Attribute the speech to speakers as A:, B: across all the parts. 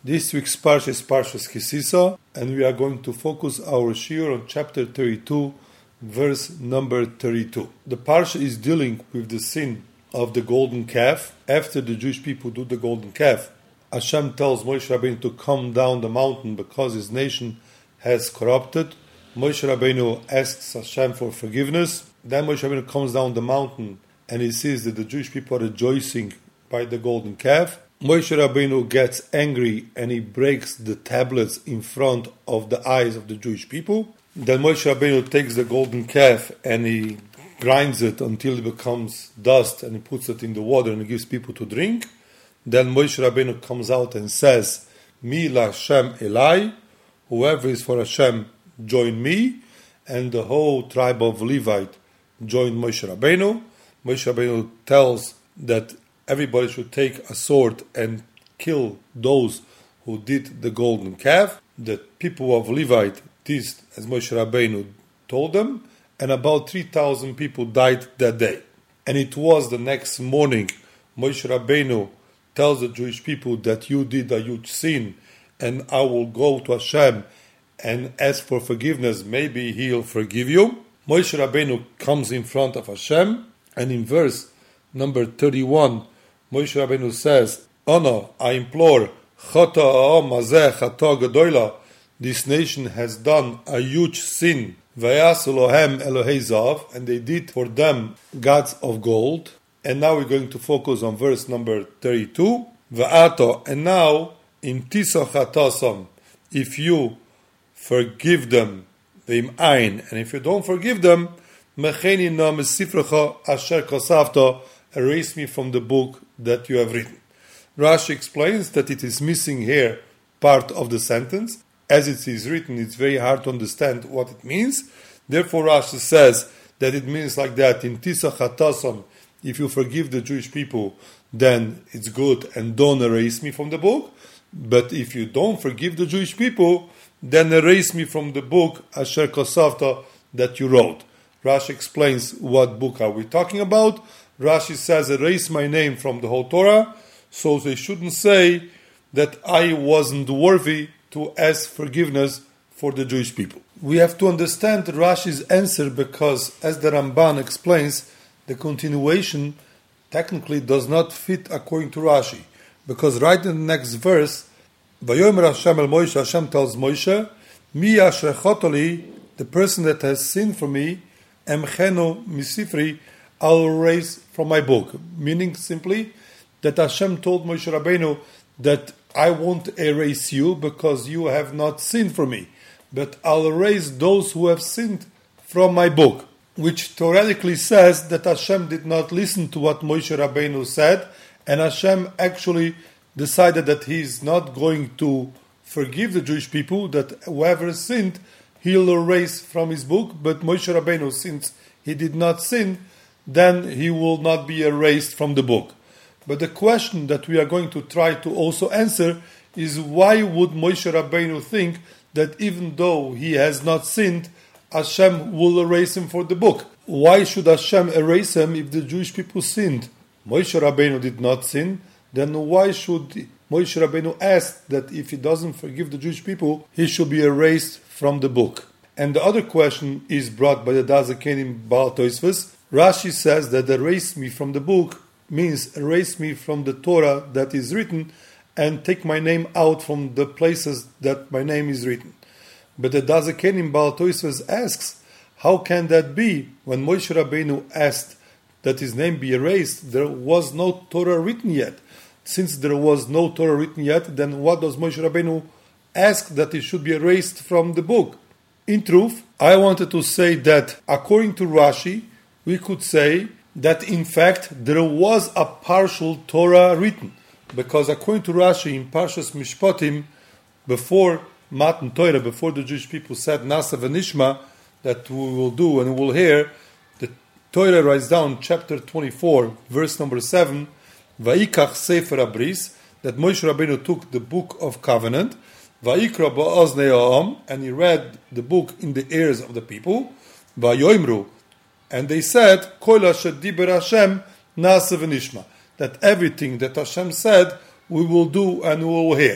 A: This week's Parsha is Parshas Kisisa, and we are going to focus our shiur on chapter 32, verse number 32. The Parsha is dealing with the sin of the golden calf. After the Jewish people do the golden calf, Hashem tells Moshe Rabbeinu to come down the mountain because his nation has corrupted. Moshe Rabbeinu asks Hashem for forgiveness. Then Moshe Rabbeinu comes down the mountain and he sees that the Jewish people are rejoicing by the golden calf. Moshe Rabbeinu gets angry and he breaks the tablets in front of the eyes of the Jewish people. Then Moshe Rabbeinu takes the golden calf and he grinds it until it becomes dust and he puts it in the water and he gives people to drink. Then Moshe Rabbeinu comes out and says, Mi la Hashem Elai, whoever is for Hashem, join me. And the whole tribe of Levite joined Moshe Rabbeinu. Moshe Rabbeinu tells that everybody should take a sword and kill those who did the golden calf. The people of Levite did as Moshe Rabbeinu told them, and about 3,000 people died that day. And it was the next morning, Moshe Rabbeinu tells the Jewish people that you did a huge sin, and I will go to Hashem and ask for forgiveness. Maybe He'll forgive you. Moshe Rabbeinu comes in front of Hashem, and in verse number 31, Moshe Rabbeinu says, Ono, I implore, Chata ha'om hazeh chata gedola, this nation has done a huge sin, Vayasu lohem Elohei zav, and they did for them gods of gold. And now we're going to focus on verse number 32. Va'ato, and now, in tiso chatasam, if you forgive them, ve'im ein, and if you don't forgive them, mecheni na mesifrecha asher kosavta, erase me from the book that you have written. Rashi explains that it is missing here part of the sentence. As it is written, it's very hard to understand what it means. Therefore, Rashi says that it means like that, in tisa chatasam, if you forgive the Jewish people, then it's good and don't erase me from the book. But if you don't forgive the Jewish people, then erase me from the book asher kosavta that you wrote. Rashi explains what book are we talking about. Rashi says, erase my name from the whole Torah, so they shouldn't say that I wasn't worthy to ask forgiveness for the Jewish people. We have to understand Rashi's answer because, as the Ramban explains, the continuation technically does not fit according to Rashi. Because right in the next verse, Vayomer Hashem el Moshe, Hashem tells Moshe, Mi asher chotoli, the person that has sinned for me, emchenu misifri, I'll erase from my book. Meaning simply that Hashem told Moshe Rabbeinu that I won't erase you because you have not sinned for me, but I'll erase those who have sinned from my book. Which theoretically says that Hashem did not listen to what Moshe Rabbeinu said, and Hashem actually decided that he is not going to forgive the Jewish people, that whoever sinned, he'll erase from his book, but Moshe Rabbeinu, since he did not sin, then he will not be erased from the book. But the question that we are going to try to also answer is, why would Moshe Rabbeinu think that even though he has not sinned, Hashem will erase him for the book? Why should Hashem erase him if the Jewish people sinned? Moshe Rabbeinu did not sin, then why should Moshe Rabbeinu ask that if he doesn't forgive the Jewish people, he should be erased from the book? And the other question is brought by the Da'at Zakenim Baal Tosfos. Rashi says that erase me from the book means erase me from the Torah that is written and take my name out from the places that my name is written. But the Da'at Zakenim Baal Tosfos asks, how can that be? When Moshe Rabbeinu asked that his name be erased, there was no Torah written yet. Since there was no Torah written yet, then what does Moshe Rabbeinu ask that it should be erased from the book? In truth, I wanted to say that according to Rashi, we could say that in fact there was a partial Torah written. Because according to Rashi in Parshas Mishpatim, before Matan Torah, before the Jewish people said Nasa v'Nishma, that we will do and we will hear, the Torah writes down chapter 24, verse number 7, Va'ikach Sefer Abris, that Moshe Rabbeinu took the book of covenant, Va'ikra ba'oznei ha'am, and he read the book in the ears of the people, Va'yoimru, and they said, Kol asher diber Hashem na'aseh v'nishma, that everything that Hashem said, we will do and we will hear.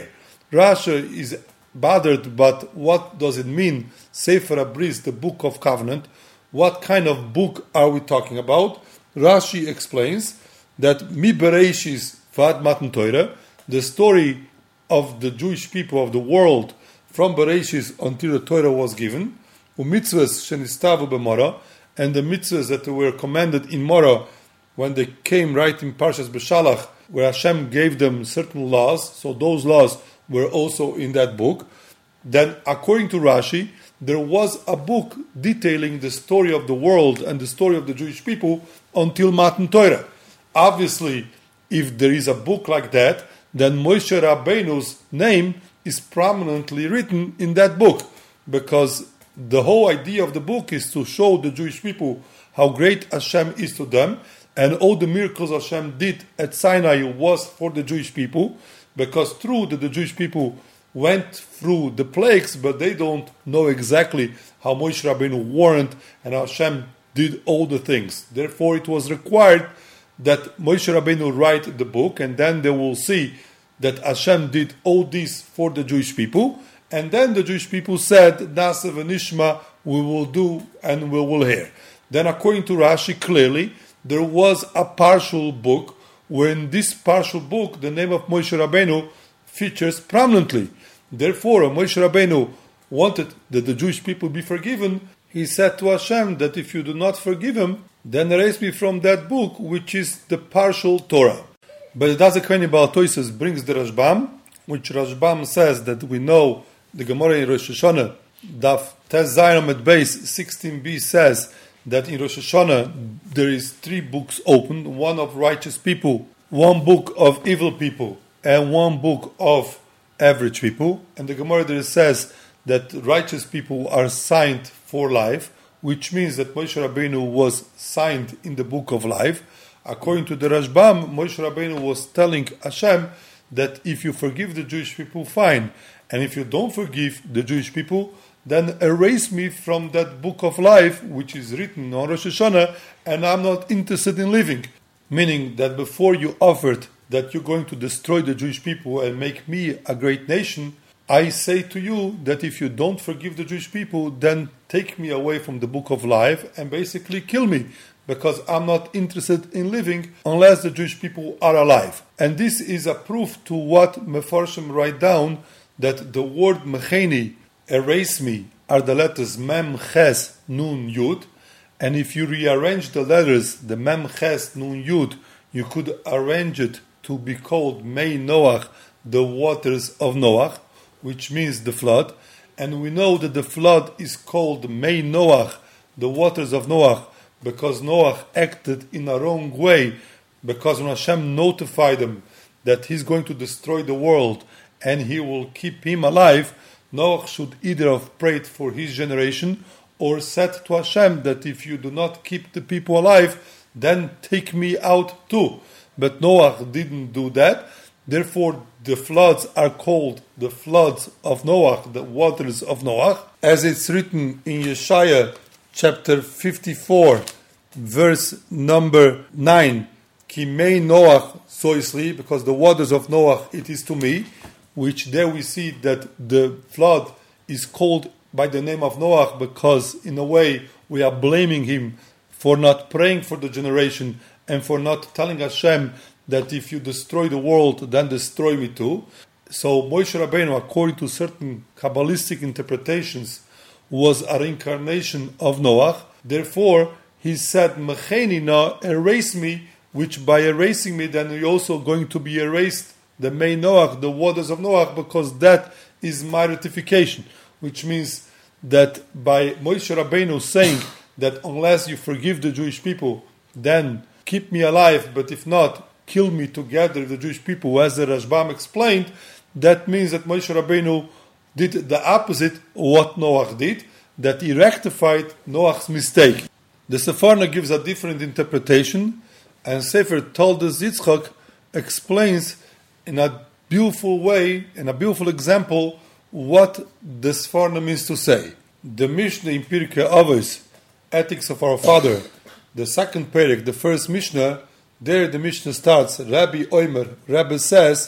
A: Rashi is bothered, but what does it mean? Sefer HaBris, the Book of Covenant. What kind of book are we talking about? Rashi explains that Mi Bereishis Vad Matan Torah, the story of the Jewish people of the world from Bereishis until the Torah was given, u'mitzvahs shenistavu b'Morah, and the mitzvahs that were commanded in Morah when they came right in Parshas Beshalach, where Hashem gave them certain laws, so those laws were also in that book. Then, according to Rashi, there was a book detailing the story of the world and the story of the Jewish people until Matan Torah. Obviously, if there is a book like that, then Moshe Rabbeinu's name is prominently written in that book, because the whole idea of the book is to show the Jewish people how great Hashem is to them, and all the miracles Hashem did at Sinai was for the Jewish people, because true that the Jewish people went through the plagues, but they don't know exactly how Moshe Rabbeinu warned and how Hashem did all the things. Therefore, it was required that Moshe Rabbeinu write the book, and then they will see that Hashem did all this for the Jewish people, and then the Jewish people said, Na'aseh v'nishma, we will do and we will hear. Then according to Rashi, clearly, there was a partial book, where in this partial book, the name of Moshe Rabbeinu features prominently. Therefore, Moshe Rabbeinu wanted that the Jewish people be forgiven. He said to Hashem that if you do not forgive him, then erase me from that book, which is the partial Torah. But the Dazekweni Baal Toises brings the Rashbam, which Rashbam says that we know the Gemara in Rosh Hashanah, Daf Tes Zayin Amud Beis 16b says that in Rosh Hashanah there is 3 books opened, one of righteous people, one book of evil people, and one book of average people. And the Gemara there says that righteous people are signed for life, which means that Moshe Rabbeinu was signed in the book of life. According to the Rashbam, Moshe Rabbeinu was telling Hashem that if you forgive the Jewish people, fine. And if you don't forgive the Jewish people, then erase me from that book of life, which is written on Rosh Hashanah, and I'm not interested in living. Meaning that before you offered that you're going to destroy the Jewish people and make me a great nation, I say to you that if you don't forgive the Jewish people, then take me away from the book of life and basically kill me, because I'm not interested in living unless the Jewish people are alive. And this is a proof to what Mefarshim write down, that the word Mecheni, erase me, are the letters Mem, Ches, Nun, Yud. And if you rearrange the letters, the Mem, Ches, Nun, Yud, you could arrange it to be called Mei Noach, the waters of Noach, which means the flood. And we know that the flood is called Mei Noach, the waters of Noach, because Noach acted in a wrong way, because when Hashem notified him that he's going to destroy the world and he will keep him alive, Noach should either have prayed for his generation or said to Hashem that if you do not keep the people alive, then take me out too. But Noach didn't do that. Therefore, the floods are called the floods of Noach, the waters of Noach, as it's written in Yeshaya chapter 54, verse number 9. Ki mei Noach soisli, because the waters of Noach it is to me, which there we see that the flood is called by the name of Noach, because in a way we are blaming him for not praying for the generation and for not telling Hashem that if you destroy the world, then destroy me too. So Moshe Rabbeinu, according to certain Kabbalistic interpretations, was a reincarnation of Noach. Therefore, he said, Mecheni na, erase me, which by erasing me, then you're also going to be erased, the Mei Noach, the waters of Noach, because that is my ratification. Which means that by Moshe Rabbeinu saying that unless you forgive the Jewish people, then keep me alive, but if not, kill me together with the Jewish people, as the Rashbam explained, that means that Moshe Rabbeinu did the opposite of what Noach did, that he rectified Noach's mistake. The Sefarna gives a different interpretation, and Sefer Toldos Yitzchak explains in a beautiful way, in a beautiful example, what the Sefarna means to say. The Mishnah in Pirkei Avos, Ethics of Our Father, the second perek, the first Mishnah, there the Mishnah starts, Rabbi Omer, Rabbi says,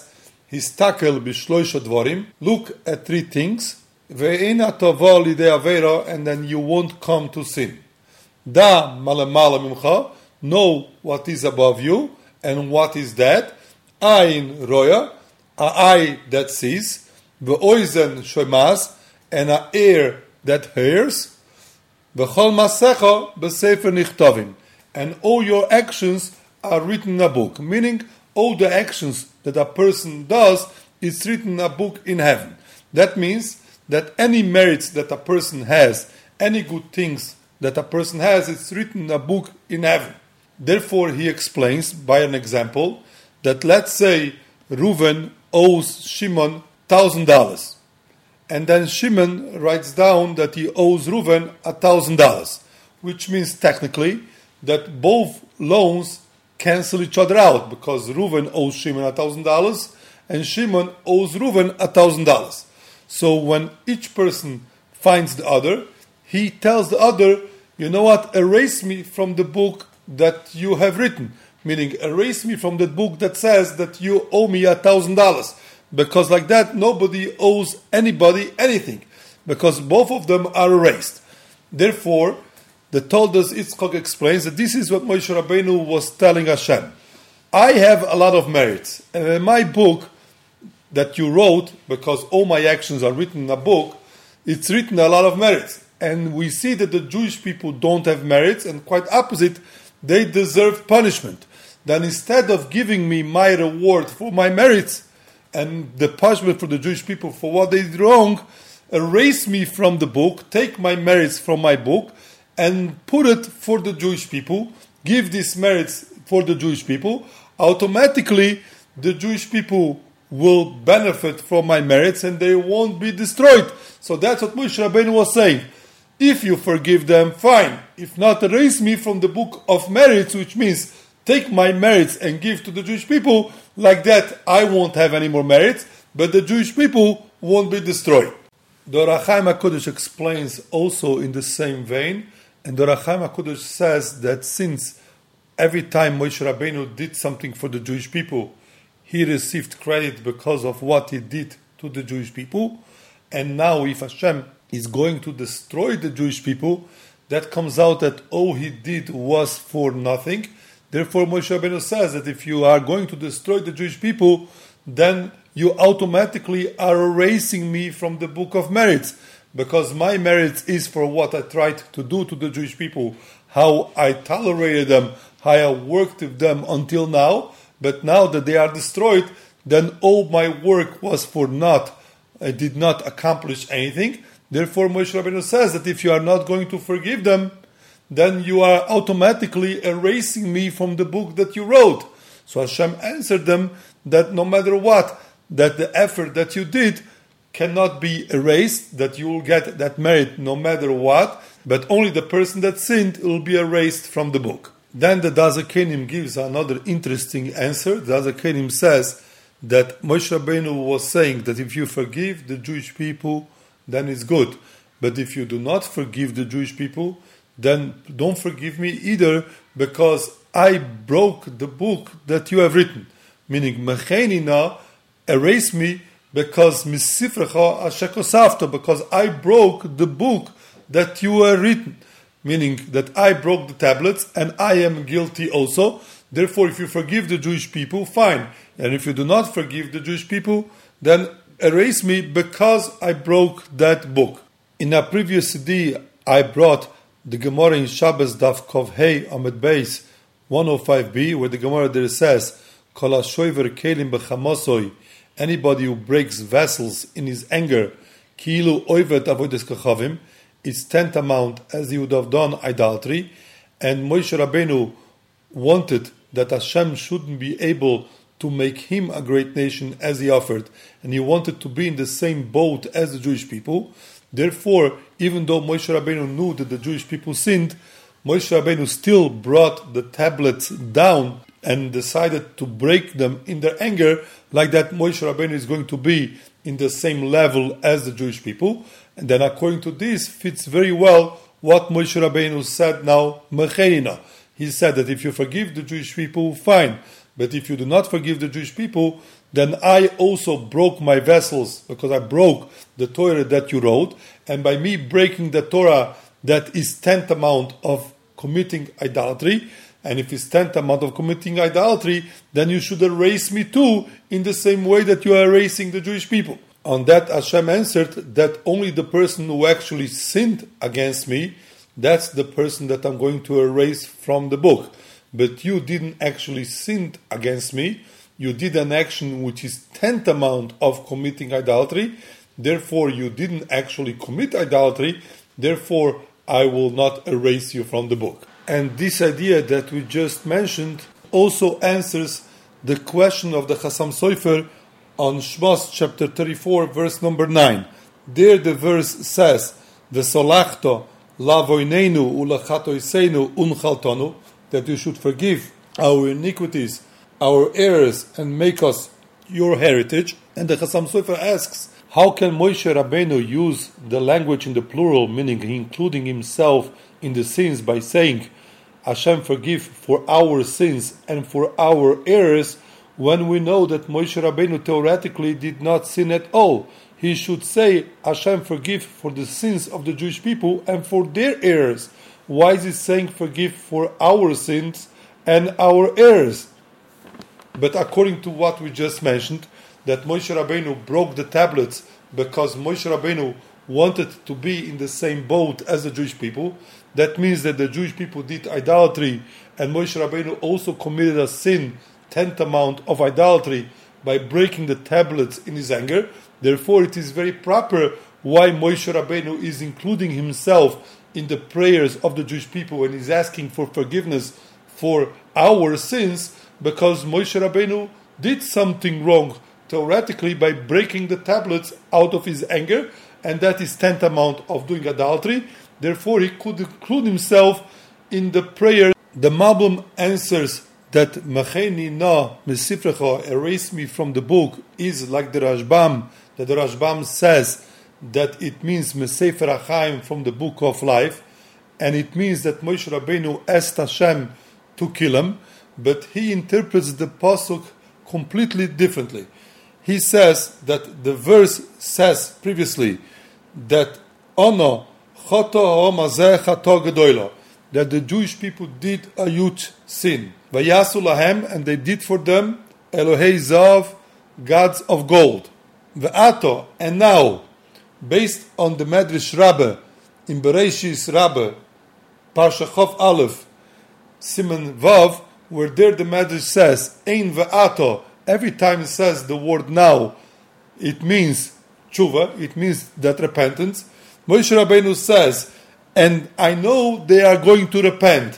A: Histakel b'shloisha dvarim. Look at three things. Ve'ena tova lidei avera, and then you won't come to sin. Da malamala mimcha. Know what is above you, and what is that? Ayin roya, a eye that sees. Ve'oizen shomas, and a ear that hears. Ve'chol masecha b'sefer nichtavim. And all your actions are written in a book. Meaning, all the actions that a person does is written in a book in heaven. That means that any merits that a person has, any good things that a person has, it's written in a book in heaven. Therefore, he explains by an example that let's say Reuven owes Shimon $1,000. And then Shimon writes down that he owes Reuven $1,000, which means technically that both loans cancel each other out, because Reuven owes Shimon $1,000 and Shimon owes Reuven $1,000. So when each person finds the other, he tells the other, you know what, erase me from the book that you have written. Meaning, erase me from the book that says that you owe me $1,000. Because like that, nobody owes anybody anything. Because both of them are erased. Therefore, the Toldos Yitzchak explains that this is what Moshe Rabbeinu was telling Hashem. I have a lot of merits. And in my book that you wrote, because all my actions are written in a book, it's written a lot of merits. And we see that the Jewish people don't have merits, and quite opposite, they deserve punishment. Then instead of giving me my reward for my merits, and the punishment for the Jewish people for what they did wrong, erase me from the book, take my merits from my book, and put it for the Jewish people, give these merits for the Jewish people, automatically the Jewish people will benefit from my merits and they won't be destroyed. So that's what Moshe Rabbeinu was saying. If you forgive them, fine. If not, erase me from the book of merits, which means take my merits and give to the Jewish people. Like that, I won't have any more merits, but the Jewish people won't be destroyed. The Ohr HaChaim HaKadosh explains also in the same vein, and the Ohr HaChaim HaKadosh says that since every time Moshe Rabbeinu did something for the Jewish people, he received credit because of what he did to the Jewish people, and now if Hashem is going to destroy the Jewish people, that comes out that all he did was for nothing. Therefore, Moshe Rabbeinu says that if you are going to destroy the Jewish people, then you automatically are erasing me from the book of merits, because my merits is for what I tried to do to the Jewish people, how I tolerated them, how I worked with them until now. But now that they are destroyed, then all my work was for naught. I did not accomplish anything. Therefore, Moshe Rabbeinu says that if you are not going to forgive them, then you are automatically erasing me from the book that you wrote. So Hashem answered them that no matter what, that the effort that you did cannot be erased, that you will get that merit no matter what, but only the person that sinned will be erased from the book. Then the Daz HaKenim gives another interesting answer. The Daz HaKenim says that Moshe Rabbeinu was saying that if you forgive the Jewish people, then it's good. But if you do not forgive the Jewish people, then don't forgive me either, because I broke the book that you have written. Meaning, Mechenina, erase me, because Misifrecha Ashekosafta, because I broke the book that you have written. Meaning that I broke the tablets and I am guilty also. Therefore, if you forgive the Jewish people, fine. And if you do not forgive the Jewish people, then erase me because I broke that book. In a previous CD, I brought the Gemara in Shabbos Daf Kov Hey Amud Beis 105b, where the Gemara there says, Kol ha-shoiver kelim b'chamosoi, anybody who breaks vessels in his anger, ki'ilu oivet avodas kachavim, it's tantamount as he would have done idolatry. And Moshe Rabbeinu wanted that Hashem shouldn't be able to make him a great nation as he offered, and he wanted to be in the same boat as the Jewish people. Therefore, even though Moshe Rabbeinu knew that the Jewish people sinned, Moshe Rabbeinu still brought the tablets down and decided to break them in their anger, like that Moshe Rabbeinu is going to be in the same level as the Jewish people. And then according to this, fits very well what Moshe Rabbeinu said now, Mechenina. He said that if you forgive the Jewish people, fine. But if you do not forgive the Jewish people, then I also broke my vessels, because I broke the Torah that you wrote, and by me breaking the Torah, that is tantamount of committing idolatry. And if it's tantamount of committing idolatry, then you should erase me too, in the same way that you are erasing the Jewish people. On that, Hashem answered that only the person who actually sinned against me, that's the person that I'm going to erase from the book. But you didn't actually sin against me. You did an action which is tantamount of committing idolatry. Therefore, you didn't actually commit idolatry. Therefore, I will not erase you from the book. And this idea that we just mentioned also answers the question of the Chassam Sofer on Shmos chapter 34, verse number 9. There the verse says, V'solachto lavoinenu ulachatoiseinu unchaltonu, that you should forgive our iniquities, our errors, and make us your heritage. And the Chassam Sofer asks, how can Moshe Rabbeinu use the language in the plural, meaning including himself in the sins, by saying, Hashem forgive for our sins and for our errors, when we know that Moshe Rabbeinu theoretically did not sin at all? He should say, Hashem forgive for the sins of the Jewish people and for their errors. Why is he saying forgive for our sins and our errors? But according to what we just mentioned, that Moshe Rabbeinu broke the tablets because Moshe Rabbeinu wanted to be in the same boat as the Jewish people. That means that the Jewish people did idolatry, and Moshe Rabbeinu also committed a sin tantamount of idolatry by breaking the tablets in his anger. Therefore, it is very proper why Moshe Rabbeinu is including himself in the prayers of the Jewish people and is asking for forgiveness for our sins, because Moshe Rabbeinu did something wrong theoretically by breaking the tablets out of his anger, and that is tantamount of doing idolatry. Therefore, he could include himself in the prayer. The Malbim answers that Macheni na mesifrecha, erase me from the book, is like the Rashbam, that the Rashbam says that it means Mesefer HaChaim, from the book of life, and it means that Moshe Rabbeinu asked Hashem to kill him, but he interprets the pasuk completely differently. He says that the verse says previously that Ono choto ha'omazeh chato gedoylo, that the Jewish people did a huge sin. Vayasu lahem, and they did for them Elohei Zav, gods of gold. Ve'ato, and now, based on the Medrash Rabbah, in Bereshis Rabbah, Parsha Chof Aleph, Siman Vav, where there the Medrash says, Ein ve'ato, every time it says the word now, it means tshuva, it means that repentance. Moshe Rabbeinu says, and I know they are going to repent.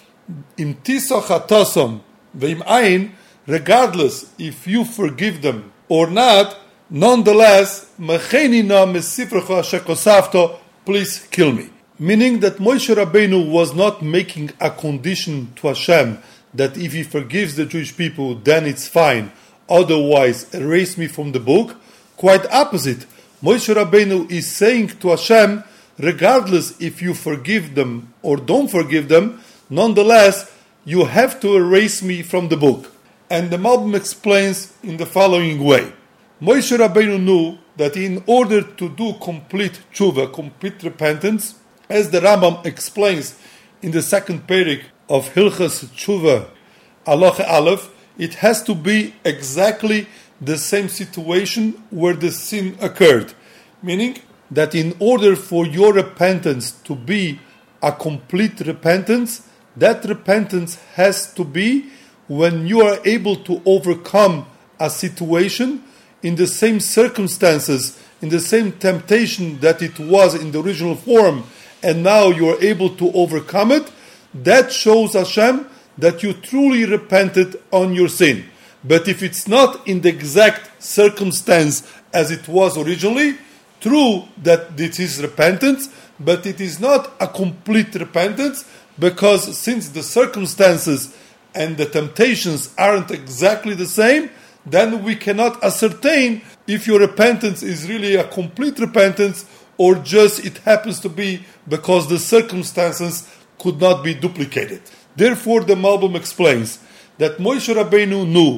A: Im tiso chatosom ve'im ayin, regardless if you forgive them or not, nonetheless, mecheni na mesifrecha shekosafto, please kill me. Meaning that Moshe Rabbeinu was not making a condition to Hashem that if he forgives the Jewish people, then it's fine. Otherwise, erase me from the book. Quite opposite. Moshe Rabbeinu is saying to Hashem, regardless if you forgive them or don't forgive them, nonetheless, you have to erase me from the book. And the Malbim explains in the following way. Moshe Rabbeinu knew that in order to do complete tshuva, complete repentance, as the Rambam explains in the second perik of Hilchas Tshuva, Halacha Aleph, it has to be exactly the same situation where the sin occurred. Meaning that in order for your repentance to be a complete repentance, that repentance has to be when you are able to overcome a situation in the same circumstances, in the same temptation that it was in the original form, and now you are able to overcome it. That shows Hashem that you truly repented on your sin. But if it's not in the exact circumstance as it was originally, true that it is repentance, but it is not a complete repentance, because since the circumstances and the temptations aren't exactly the same, then we cannot ascertain if your repentance is really a complete repentance or just it happens to be because the circumstances could not be duplicated. Therefore, the Malbim explains that Moshe Rabbeinu knew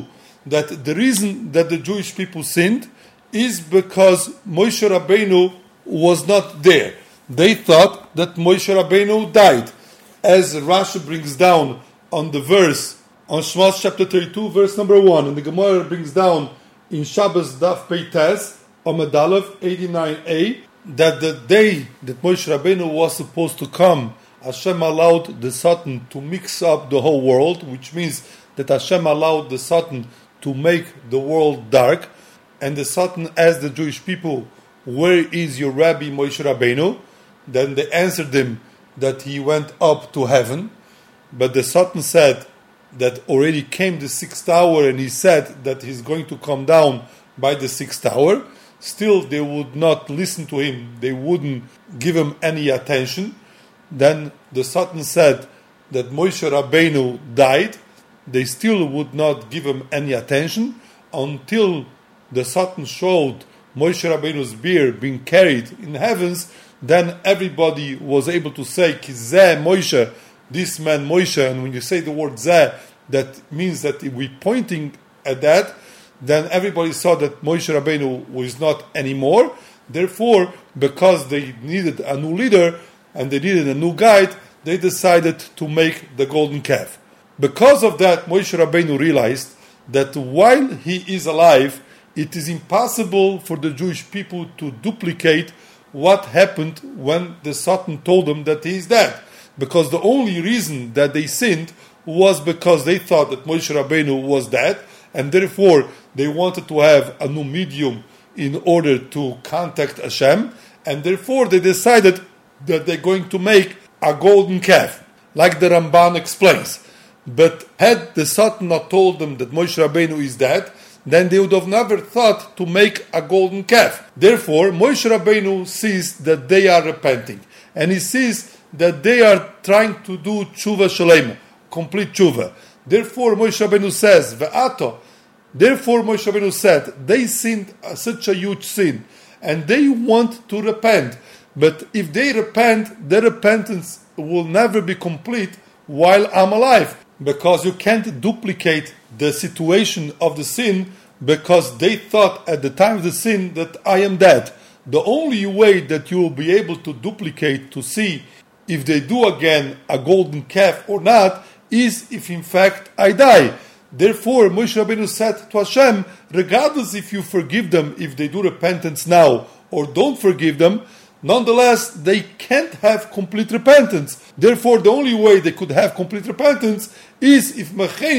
A: that the reason that the Jewish people sinned is because Moshe Rabbeinu was not there. They thought that Moshe Rabbeinu died. As Rashi brings down on the verse, on Shmos chapter 32, verse number 1, and the Gemara brings down in Shabbos Daf Peites, Amud Aleph 89a, that the day that Moshe Rabbeinu was supposed to come, Hashem allowed the Satan to mix up the whole world, which means that Hashem allowed the Satan to make the world dark, and the Satan asked the Jewish people, "Where is your Rabbi Moshe Rabbeinu?" Then they answered him that he went up to heaven, but the Satan said that already came the 6th hour, and he said that he's going to come down by the 6th hour. Still, they would not listen to him. They wouldn't give him any attention. Then the Satan said that Moshe Rabbeinu died. They still would not give him any attention until the Satan showed Moshe Rabbeinu's beard being carried in heavens. Then everybody was able to say, Kizeh Moshe, this man Moshe. And when you say the word Zeh, that means that we're pointing at that. Then everybody saw that Moshe Rabbeinu was not anymore. Therefore, because they needed a new leader and they needed a new guide, they decided to make the golden calf. Because of that, Moshe Rabbeinu realized that while he is alive, it is impossible for the Jewish people to duplicate what happened when the Satan told them that he is dead. Because the only reason that they sinned was because they thought that Moshe Rabbeinu was dead, and therefore they wanted to have a new medium in order to contact Hashem, and therefore they decided that they're going to make a golden calf, like the Ramban explains. But had the Satan not told them that Moshe Rabbeinu is dead, then they would have never thought to make a golden calf. Therefore, Moshe Rabbeinu sees that they are repenting, and he sees that they are trying to do tshuva shalema, complete tshuva. Therefore, Moshe Rabbeinu says, Ve'ato. Therefore, Moshe Rabbeinu said, they sinned such a huge sin, and they want to repent. But if they repent, their repentance will never be complete while I'm alive. Because you can't duplicate the situation of the sin, because they thought at the time of the sin that I am dead. The only way that you will be able to duplicate to see if they do again a golden calf or not is if in fact I die. Therefore, Moshe Rabbeinu said to Hashem, regardless if you forgive them, if they do repentance now or don't forgive them, nonetheless, they can't have complete repentance. Therefore, the only way they could have complete repentance is if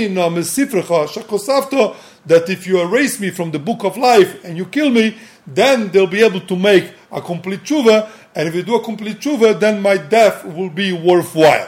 A: that if you erase me from the book of life and you kill me, then they'll be able to make a complete tshuva, and if they do a complete tshuva, then my death will be worthwhile.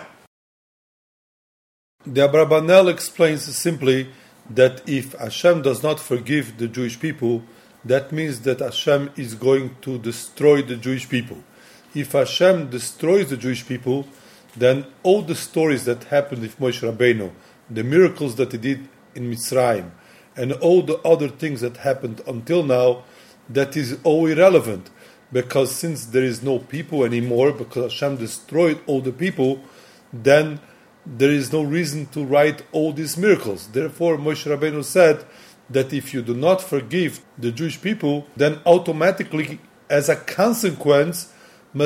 A: The Abrabanel explains simply that if Hashem does not forgive the Jewish people, that means that Hashem is going to destroy the Jewish people. If Hashem destroys the Jewish people, then all the stories that happened with Moshe Rabbeinu, the miracles that he did in Mitzrayim, and all the other things that happened until now, that is all irrelevant. Because since there is no people anymore, because Hashem destroyed all the people, then there is no reason to write all these miracles. Therefore, Moshe Rabbeinu said that if you do not forgive the Jewish people, then automatically, as a consequence, you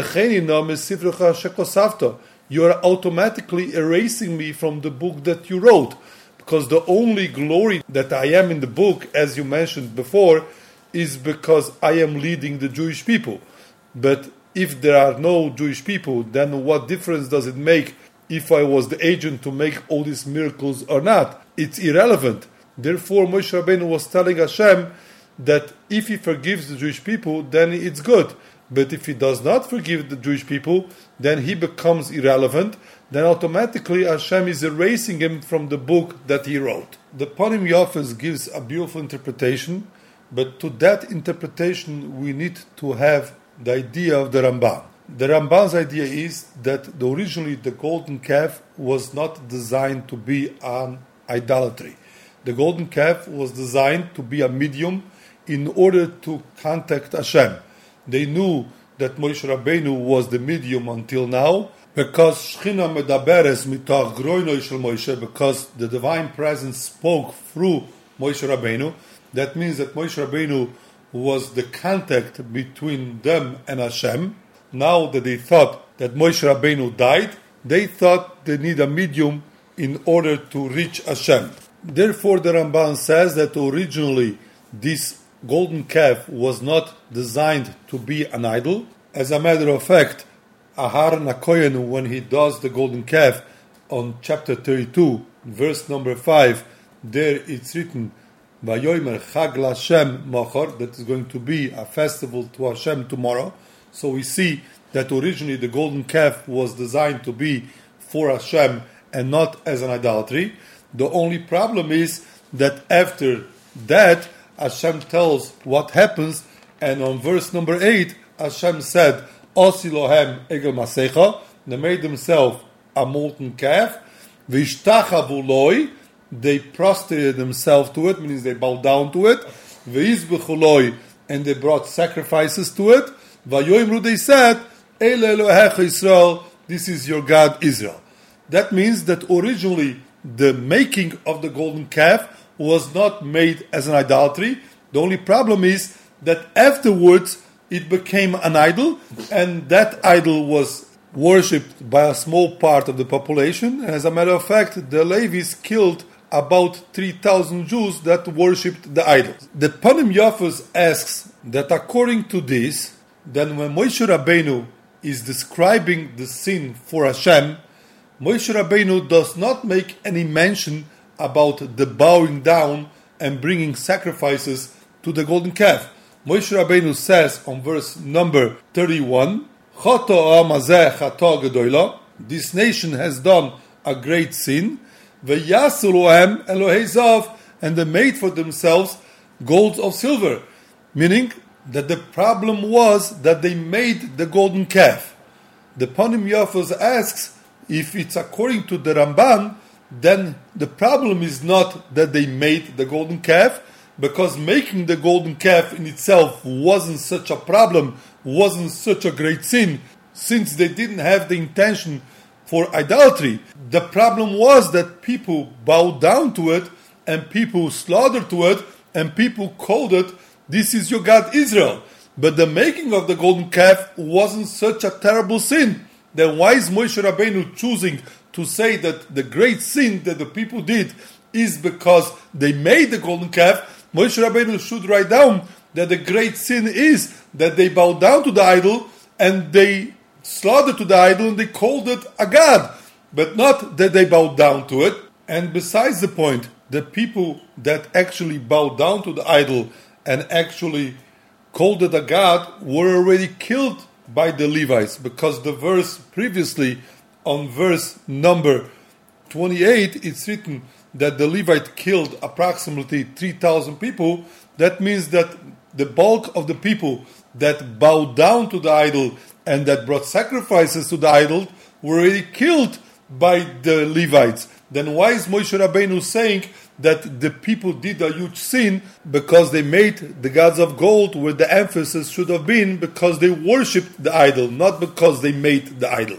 A: are automatically erasing me from the book that you wrote. Because the only glory that I am in the book, as you mentioned before, is because I am leading the Jewish people. But if there are no Jewish people, then what difference does it make if I was the agent to make all these miracles or not? It's irrelevant. Therefore, Moshe Rabbeinu was telling Hashem that if he forgives the Jewish people, then it's good. But if he does not forgive the Jewish people, then he becomes irrelevant. Then automatically Hashem is erasing him from the book that he wrote. The Panim Yafes gives a beautiful interpretation, but to that interpretation we need to have the idea of the Ramban. The Ramban's idea is that originally the golden calf was not designed to be an idolatry. The golden calf was designed to be a medium in order to contact Hashem. They knew that Moshe Rabbeinu was the medium until now, because Shechina medaberes mitach groinoi shel Moshe, because the divine presence spoke through Moshe Rabbeinu. That means that Moshe Rabbeinu was the contact between them and Hashem. Now that they thought that Moshe Rabbeinu died, they thought they need a medium in order to reach Hashem. Therefore, the Ramban says that originally this golden calf was not designed to be an idol. As a matter of fact, Aharon HaKohen, when he does the golden calf on chapter 32, verse number 5, there it's written, Vayomer Chag LaHashem Machar, that is going to be a festival to Hashem tomorrow. So we see that originally the golden calf was designed to be for Hashem and not as an idolatry. The only problem is that after that, Hashem tells what happens, and on verse number 8, Hashem said, Osilohem Egel Masecha, they made themselves a molten calf, Vishtachavu Loi, they prostrated themselves to it, means they bowed down to it, Veizbechu Loi, and they brought sacrifices to it, Vayoimru, they said, Ele Elohecha Yisrael, this is your God Israel. That means that originally the making of the golden calf was not made as an idolatry. The only problem is that afterwards it became an idol, and that idol was worshipped by a small part of the population. As a matter of fact, the Levites killed about 3,000 Jews that worshipped the idol. The Panim Yafos asks that according to this, then when Moshe Rabbeinu is describing the sin for Hashem, Moshe Rabbeinu does not make any mention about the bowing down and bringing sacrifices to the golden calf. Moshe Rabbeinu says on verse number 31, this nation has done a great sin, and they made for themselves gold of silver, meaning that the problem was that they made the golden calf. The Panim Yafos asks, if it's according to the Ramban, then the problem is not that they made the golden calf, because making the golden calf in itself wasn't such a problem, wasn't such a great sin, since they didn't have the intention for idolatry. The problem was that people bowed down to it, and people slaughtered to it, and people called it, this is your God Israel. But the making of the golden calf wasn't such a terrible sin. Then why is Moshe Rabbeinu choosing to say that the great sin that the people did is because they made the golden calf? Moshe Rabbeinu should write down that the great sin is that they bowed down to the idol and they slaughtered to the idol and they called it a god, but not that they bowed down to it. And besides the point, the people that actually bowed down to the idol and actually called it a god were already killed by the Levites, because the verse previously, on verse number 28, it's written that the Levite killed approximately 3,000 people. That means that the bulk of the people that bowed down to the idol and that brought sacrifices to the idol were already killed by the Levites. Then why is Moshe Rabbeinu saying that the people did a huge sin because they made the gods of gold, where the emphasis should have been because they worshipped the idol, not because they made the idol?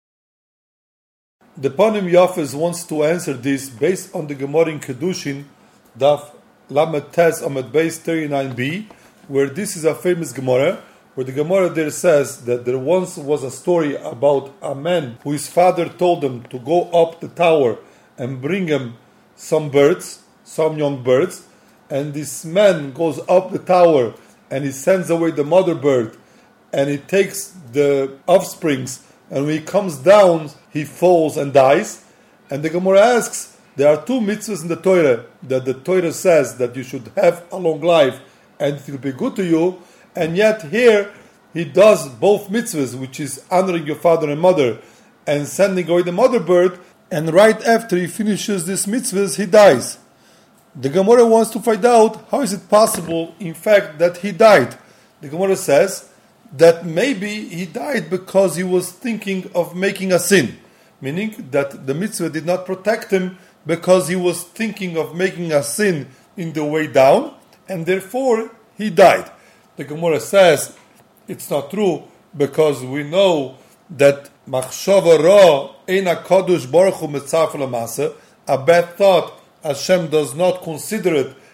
A: The Panim Yafos wants to answer this based on the Gemara in Kedushin, Daf Lamed Tes Amud Beis 39b, where this is a famous Gemara, where the Gemara there says that there once was a story about a man who his father told him to go up the tower and bring him some birds, some young birds, and this man goes up the tower and he sends away the mother bird and he takes the offsprings, and when he comes down he falls and dies. And the Gemara asks, there are two mitzvahs in the Torah that the Torah says that you should have a long life and it will be good to you, and yet here he does both mitzvahs, which is honoring your father and mother and sending away the mother bird, and right after he finishes this mitzvahs, he dies. The Gemara wants to find out how is it possible, in fact, that he died. The Gemara says that maybe he died because he was thinking of making a sin, meaning that the mitzvah did not protect him because he was thinking of making a sin in the way down, and therefore he died. The Gemara says it's not true, because we know that machshava ra eina kadosh baruch hu mitzaref lamasa, a bad thought Hashem does not consider it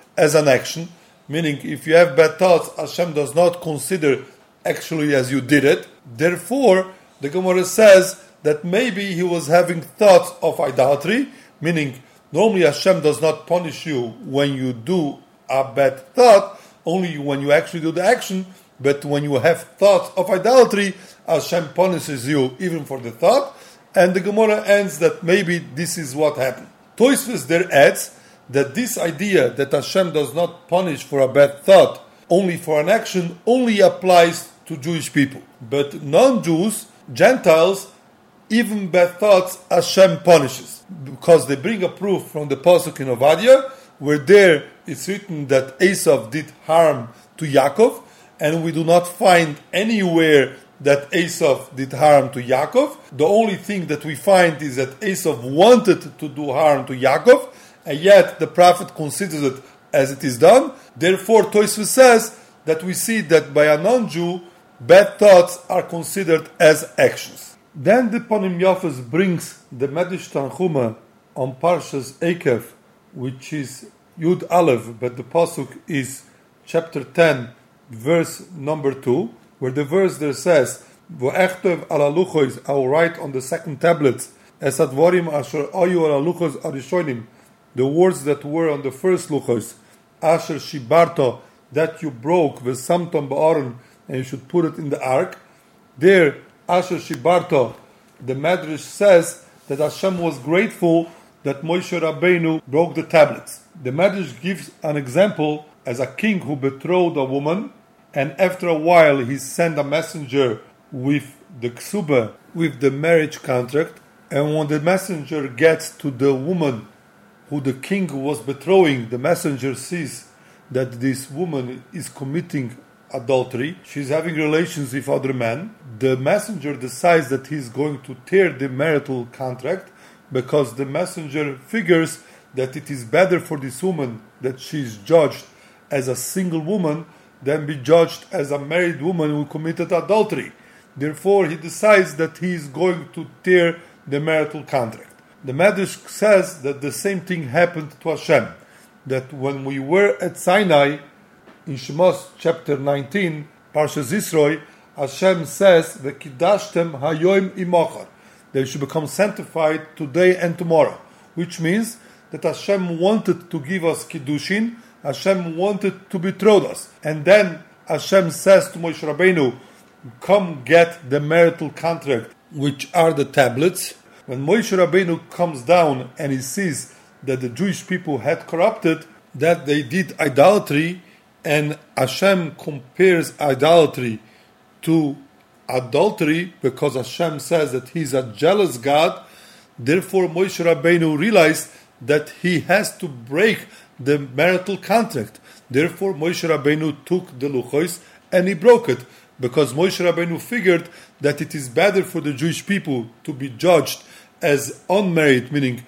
A: as an action, meaning if you have bad thoughts, Hashem does not consider actually as you did it. Therefore, the Gemara says that maybe he was having thoughts of idolatry, meaning normally Hashem does not punish you when you do a bad thought, only when you actually do the action, but when you have thoughts of idolatry, Hashem punishes you even for the thought, and the Gemara ends that maybe this is what happened. Tosfos there adds that this idea that Hashem does not punish for a bad thought, only for an action, only applies to Jewish people. But non-Jews, Gentiles, even bad thoughts, Hashem punishes. Because they bring a proof from the Pasuk in Ovadia, where there it's written that Esav did harm to Yaakov, and we do not find anywhere that Esav did harm to Yaakov. The only thing that we find is that Esav wanted to do harm to Yaakov, and yet the prophet considers it as it is done. Therefore, Tosfos says that we see that by a non-Jew, bad thoughts are considered as actions. Then the Panim Yafas brings the Medrash Tanchuma on Parshas Eikev, which is Yud Aleph, but the pasuk is chapter 10, verse number 2, where the verse there says, "V'echtev ala luchos," I will write on the second tablets, "es advarim asher ayu ala luchos arishonim," the words that were on the first luchos, "asher shibarta," that you broke, "v'samtam ba'aron," and you should put it in the ark. There, asher shibarta, the Medrash says that Hashem was grateful that Moshe Rabbeinu broke the tablets. The Medrash gives an example as a king who betrothed a woman, and after a while he sent a messenger with the ksuba, with the marriage contract, and when the messenger gets to the woman who the king was betrothing, the messenger sees that this woman is committing adultery, she's having relations with other men. The messenger decides that he's going to tear the marital contract, because the messenger figures that it is better for this woman that she is judged as a single woman than be judged as a married woman who committed adultery. Therefore, he decides that he is going to tear the marital contract. The Medrash says that the same thing happened to Hashem, that when we were at Sinai, in Shemos chapter 19, Parshas Yisro, Hashem says, "V'kidashtem hayoim imachar," they should become sanctified today and tomorrow, which means that Hashem wanted to give us Kiddushin, Hashem wanted to betroth us. And then Hashem says to Moshe Rabbeinu, "Come get the marital contract," which are the tablets. When Moshe Rabbeinu comes down and he sees that the Jewish people had corrupted, that they did idolatry, and Hashem compares idolatry to adultery, because Hashem says that He's a jealous God. Therefore, Moshe Rabbeinu realized that he has to break the marital contract. Therefore, Moshe Rabbeinu took the luchos and he broke it, because Moshe Rabbeinu figured that it is better for the Jewish people to be judged as unmarried, meaning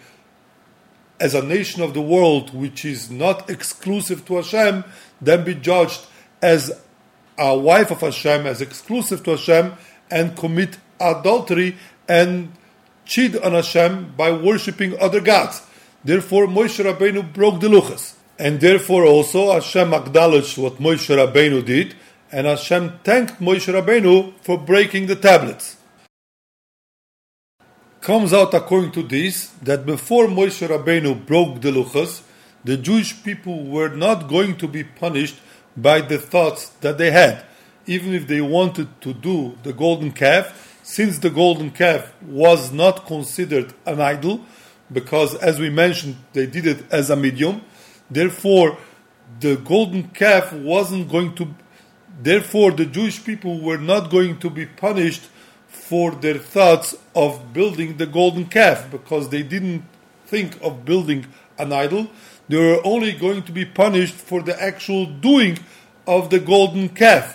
A: as a nation of the world which is not exclusive to Hashem, than be judged as a wife of Hashem, as exclusive to Hashem, and commit adultery and cheat on Hashem by worshipping other gods. Therefore, Moshe Rabbeinu broke the luchos. And therefore also Hashem acknowledged what Moshe Rabbeinu did, and Hashem thanked Moshe Rabbeinu for breaking the tablets. Comes out according to this, that before Moshe Rabbeinu broke the luchos, the Jewish people were not going to be punished by the thoughts that they had. Even if they wanted to do the golden calf, since the golden calf was not considered an idol, because as we mentioned, they did it as a medium, therefore the golden calf wasn't going to, therefore the Jewish people were not going to be punished for their thoughts of building the golden calf, because they didn't think of building an idol. They were only going to be punished for the actual doing of the golden calf,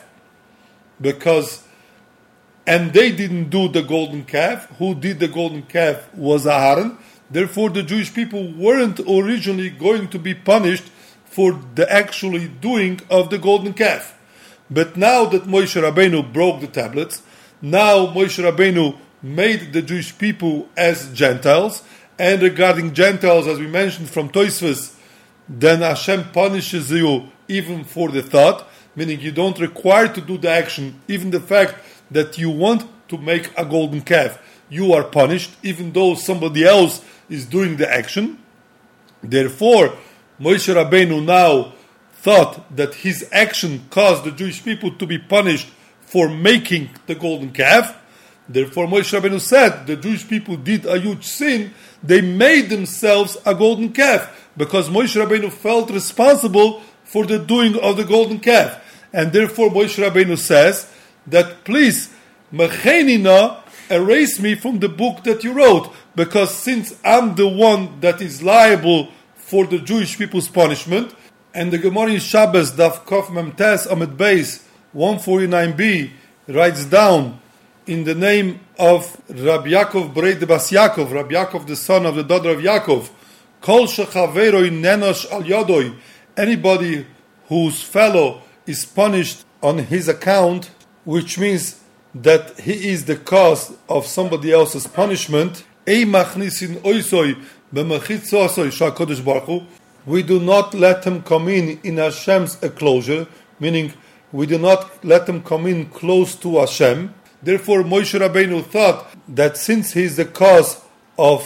A: and they didn't do the golden calf. Who did the golden calf was Aaron. Therefore, the Jewish people weren't originally going to be punished for the actually doing of the golden calf. But now that Moshe Rabbeinu broke the tablets, now Moshe Rabbeinu made the Jewish people as Gentiles, and regarding Gentiles, as we mentioned from Tosfos, then Hashem punishes you even for the thought, meaning you don't require to do the action, even the fact that you want to make a golden calf. You are punished, even though somebody else is doing the action. Therefore, Moshe Rabbeinu now thought that his action caused the Jewish people to be punished for making the golden calf. Therefore, Moshe Rabbeinu said the Jewish people did a huge sin. They made themselves a golden calf because Moshe Rabbeinu felt responsible for the doing of the golden calf. And therefore, Moshe Rabbeinu says that please, Mechenina, erase me from the book that you wrote, because since I'm the one that is liable for the Jewish people's punishment, and the Gemara in Shabbos, Daf Kof Memtes Amid Beis 149b, writes down in the name of Rabbi Yaakov Brei de Bas Yaakov, Rabbi Yaakov the son of the daughter of Yaakov, Kol shechaveroi nenosh al yodoi, anybody whose fellow is punished on his account, which means that he is the cause of somebody else's punishment, we do not let him come in Hashem's enclosure, meaning we do not let him come in close to Hashem. Therefore, Moshe Rabbeinu thought that since he is the cause of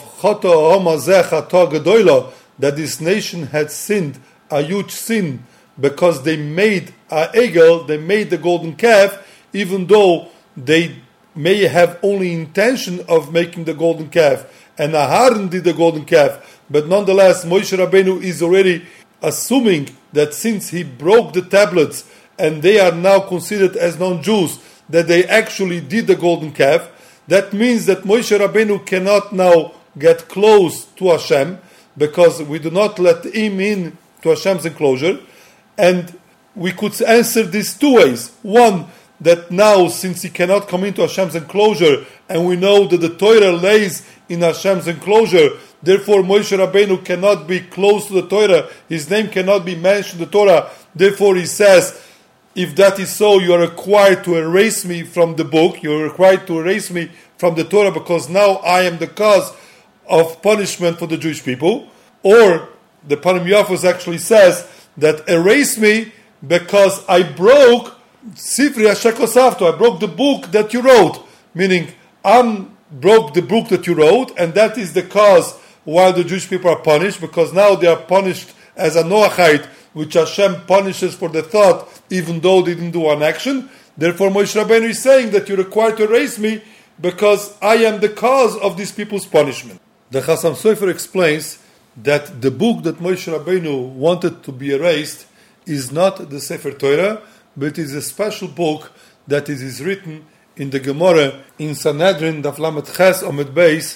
A: that this nation had sinned a huge sin because they made a egel, they made the golden calf, even though they may have only intention of making the golden calf, and Aharon did the golden calf, but nonetheless Moshe Rabbeinu is already assuming that since he broke the tablets and they are now considered as non-Jews, that they actually did the golden calf. That means that Moshe Rabbeinu cannot now get close to Hashem, because we do not let him in to Hashem's enclosure. And we could answer this two ways. One, that now since he cannot come into Hashem's enclosure, and we know that the Torah lays in Hashem's enclosure, therefore Moshe Rabbeinu cannot be close to the Torah, his name cannot be mentioned in the Torah. Therefore he says, if that is so, you are required to erase me from the book, you are required to erase me from the Torah, because now I am the cause of punishment for the Jewish people. Or the Panim Yafos actually says that erase me because I broke Sifri Hashekosavto, I broke the book that you wrote, meaning I broke the book that you wrote, and that is the cause why the Jewish people are punished, because now they are punished as a Noachite, which Hashem punishes for the thought, even though they didn't do an action. Therefore, Moshe Rabbeinu is saying that you're required to erase me because I am the cause of these people's punishment. The Chasam Sofer explains that the book that Moshe Rabbeinu wanted to be erased is not the Sefer Torah, but it is a special book that is written in the Gemara in Sanhedrin, Daf Lamed Ches Amud Beis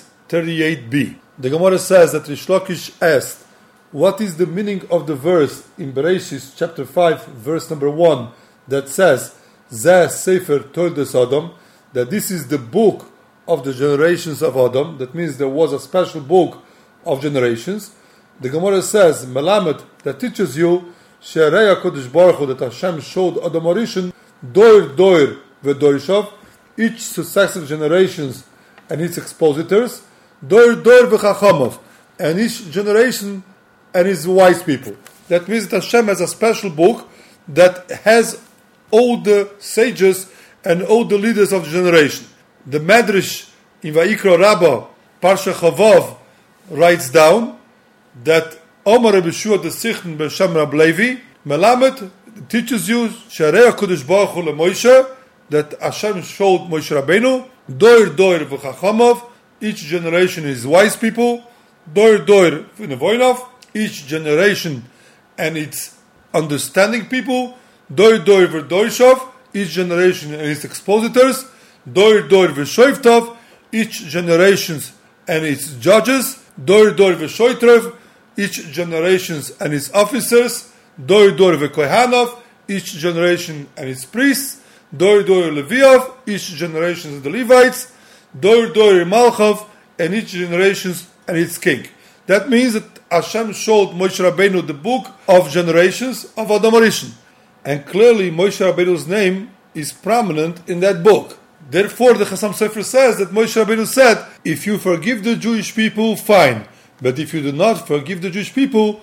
A: 38b. The Gemara says that Rish Lakish asked, what is the meaning of the verse in Bereshis chapter 5, verse number 1, that says, Zeh Sefer Toldos Adam, that this is the book of the generations of Adam. That means there was a special book of generations. The Gemara says, Melamed, that teaches you, She'arei HaKadosh Baruch Hu, that Hashem showed Adam Harishon, Doir v'Dorishav, each successive generations and its expositors, Doir v'Chachamav, and each generation and his wise people. That means that Hashem has a special book that has all the sages and all the leaders of the generation. The Medrash in Vayikra Rabbah, Parsha Chavav, writes down that Omar Rabbi Shua the Sichton ben Shem Rab Levi, Melamed teaches you, She'arei HaKadosh Baruch Hu leMoshe, that Hashem showed Moshe Rabbeinu, Doir v'Chachamav, each generation is wise people, Doir v'Nevoinav, each generation and its understanding people, Doir v'Dorishav, each generation and its expositors, Doir v'Shoivtav, each generation and its judges, Doir v'Shoitrev, each generation and its officers, Doir v'Kohanav, each generation and its priests, Doir Leviav, each generation and the Levites, Doir Malchav, and each generation and its king. That means that Hashem showed Moshe Rabbeinu the book of generations of Adam Harishon. And clearly Moshe Rabbeinu's name is prominent in that book. Therefore the Chasam Sofer says that Moshe Rabbeinu said, if you forgive the Jewish people, fine. But if you do not forgive the Jewish people,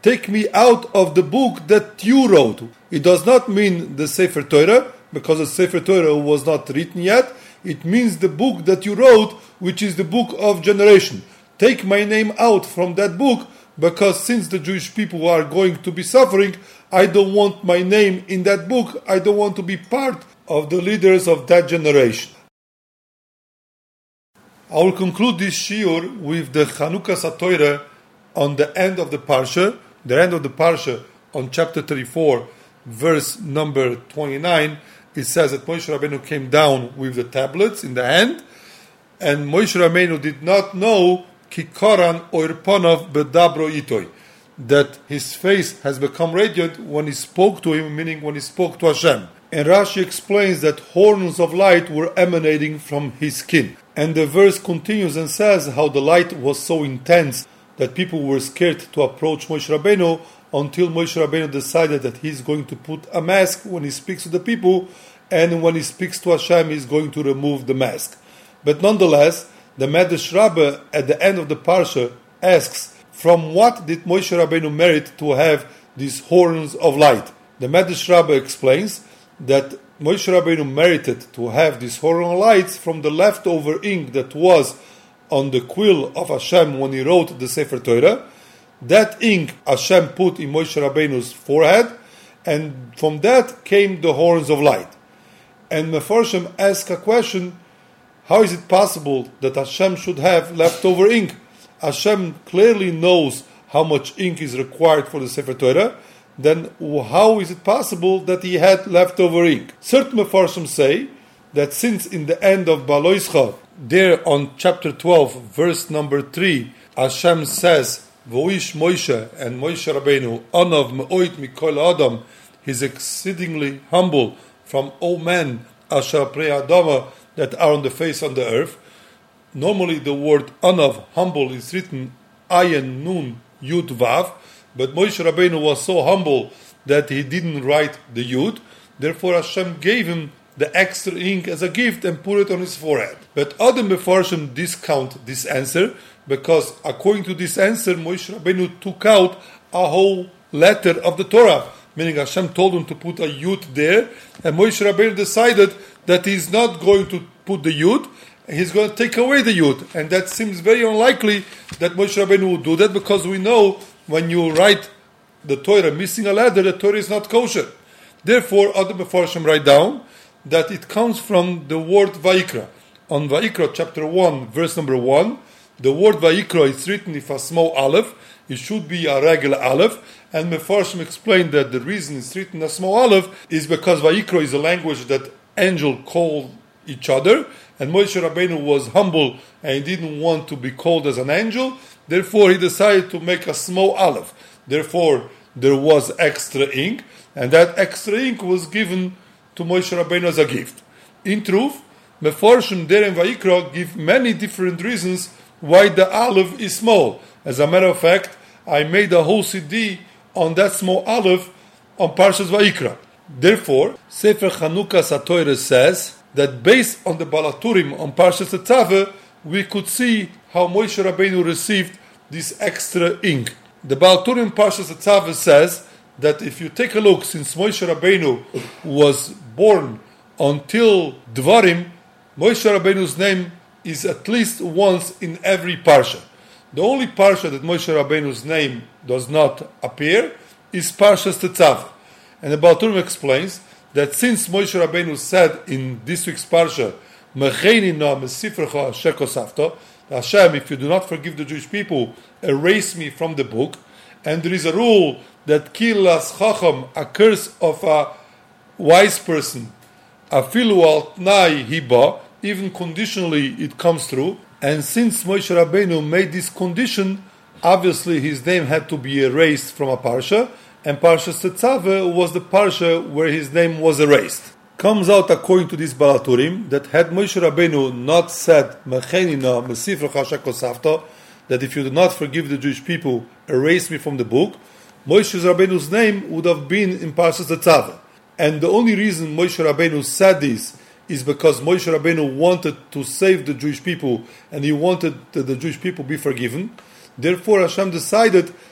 A: take me out of the book that you wrote. It does not mean the Sefer Torah, because the Sefer Torah was not written yet. It means the book that you wrote, which is the book of generation. Take my name out from that book, because since the Jewish people are going to be suffering, I don't want my name in that book. I don't want to be part of the leaders of that generation. I will conclude this shiur with the Chanukas HaTorah on the end of the Parsha. The end of the Parsha on chapter 34, verse number 29, it says that Moshe Rabbeinu came down with the tablets in the hand, and Moshe Rabbeinu did not know Kikoran Oirponov Bedabro Itoi, that his face has become radiant when he spoke to him, meaning when he spoke to Hashem. And Rashi explains that horns of light were emanating from his skin. And the verse continues and says how the light was so intense that people were scared to approach Moshe Rabbeinu until Moshe Rabbeinu decided that he's going to put a mask when he speaks to the people, and when he speaks to Hashem, he's going to remove the mask. But nonetheless, the Medrash Rabbah at the end of the Parsha asks, from what did Moshe Rabbeinu merit to have these horns of light? The Medrash Rabbah explains that Moshe Rabbeinu merited to have these horn of lights from the leftover ink that was on the quill of Hashem when he wrote the Sefer Torah. That ink Hashem put in Moshe Rabbeinu's forehead, and from that came the horns of light. And Mefarshim ask a question, how is it possible that Hashem should have leftover ink? Hashem clearly knows how much ink is required for the Sefer Torah. Then how is it possible that he had leftover ink? Certain Mefarshim say that since in the end of Baloischa, there on chapter 12, verse number 3, Hashem says, Voish Moshe, and Moshe Rabbeinu, Anav me'oit mikol Adam, he's exceedingly humble from all men, Asher Prei Adama, that are on the face of the earth. Normally the word Anav, humble, is written Ayin Nun Yud Vav, but Moshe Rabbeinu was so humble that he didn't write the Yud. Therefore Hashem gave him the extra ink as a gift and put it on his forehead. But other Mefarshim discount this answer, because according to this answer, Moshe Rabbeinu took out a whole letter of the Torah, meaning Hashem told him to put a Yud there, and Moshe Rabbeinu decided that he's not going to put the Yud, he's going to take away the Yud. And that seems very unlikely that Moshe Rabbeinu would do that, because we know when you write the Torah missing a letter, the Torah is not kosher. Therefore, other Mefarshim write down that it comes from the word Vayikra. On Vayikra chapter 1, verse number 1, the word Vayikra is written with a small aleph. It should be a regular aleph. And Mefarshim explained that the reason it's written a small aleph is because Vayikra is a language that angels call each other. And Moshe Rabbeinu was humble and he didn't want to be called as an angel. Therefore, he decided to make a small aleph. Therefore, there was extra ink. And that extra ink was given to Moshe Rabbeinu as a gift. In truth, Mefarshim there in Vayikra give many different reasons why the aleph is small. As a matter of fact, I made a whole CD on that small aleph on Parshas Vayikra. Therefore, Sefer Chanukas HaTorah says that based on the Balaturim on Parshas Tetzaveh, we could see how Moshe Rabbeinu received this extra ink. The Balaturim Parshas Tetzaveh says that if you take a look, since Moshe Rabbeinu was born until Dvarim, Moshe Rabbeinu's name is at least once in every Parsha. The only Parsha that Moshe Rabbeinu's name does not appear is Parshas Tetzaveh. And the Balaturim explains that since Moshe Rabbeinu said in this week's Parsha, Mecheini na mesifrecha asher kosafta, Hashem, if you do not forgive the Jewish people, erase me from the book. And there is a rule that kilas chacham, a curse of a wise person, afilu al tnai hiba, even conditionally it comes through. And since Moshe Rabbeinu made this condition, obviously his name had to be erased from a parsha, and Parshas Tetzaveh was the parsha where his name was erased. Comes out according to this Balaturim that had Moshe Rabbeinu not said Mechenina mesifrecha asher kosafta, that if you do not forgive the Jewish people, erase me from the book, Moshe Rabbeinu's name would have been in Parshas Tetzaveh. And the only reason Moshe Rabbeinu said this is because Moshe Rabbeinu wanted to save the Jewish people, and he wanted that the Jewish people be forgiven. Therefore Hashem decided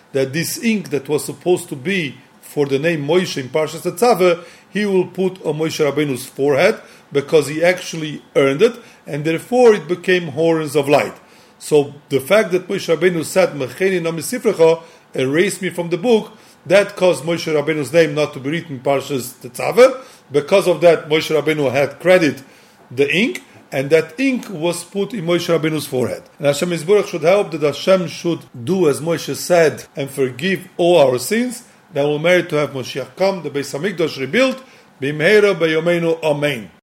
A: that this ink that was supposed to be for the name Moshe in Parshas Tetzaveh, he will put on Moshe Rabbeinu's forehead because he actually earned it, and therefore it became horns of light. So the fact that Moshe Rabbeinu said Mecheni no misifrecha, erase me from the book, that caused Moshe Rabbeinu's name not to be written in Parshas Tetzaveh. Because of that, Moshe Rabbeinu had credit the ink, and that ink was put in Moshe Rabbeinu's forehead. And Hashem Yisborach should help that Hashem should do as Moshe said and forgive all our sins. Then we'll merit to have Moshiach come, the Beis Hamikdash rebuilt. B'imheira b'yomeinu, amen.